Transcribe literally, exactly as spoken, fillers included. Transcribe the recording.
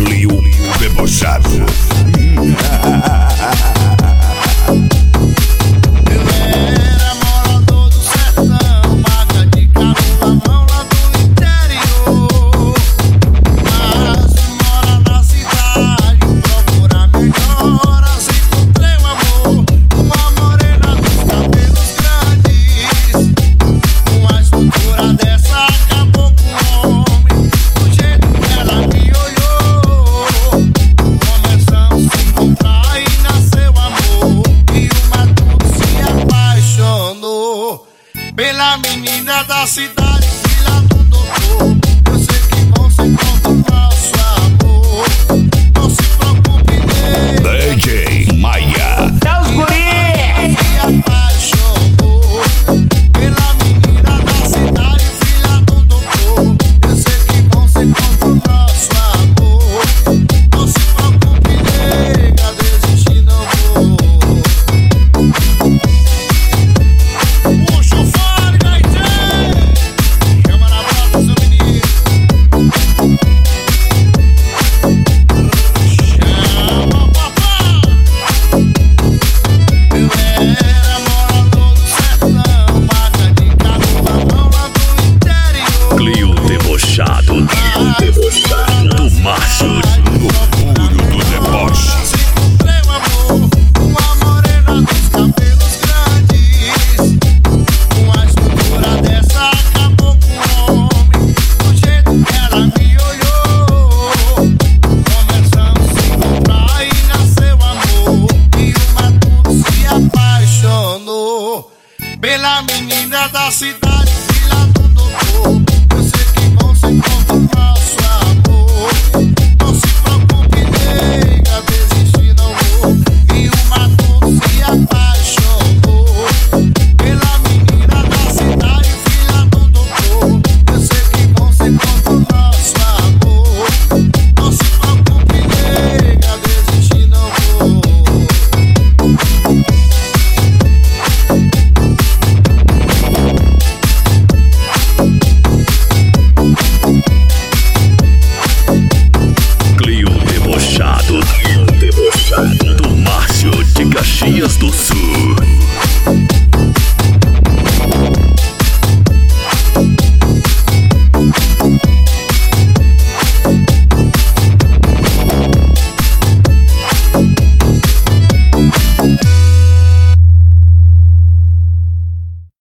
Clio debochado. Pela menina da cidade, filha do doutor, eu sei que vão se encontrar o nosso amor. Não se preocupe, D J Maia. É os guri! se apaixonou. Pela menina da cidade, filha do doutor, eu sei que vão se encontrar o nosso amor. Não se preocupe, nega, desistir não vou. Clio debochado. Debochado do Márcio. No puro do deboche. Uma morena dos cabelos grandes, com a estrutura dessa acabou com o homem. Do jeito que ela me olhou, começamos a se encontrar e nasceu amor. E o Matuto se apaixonou pela menina da cidade.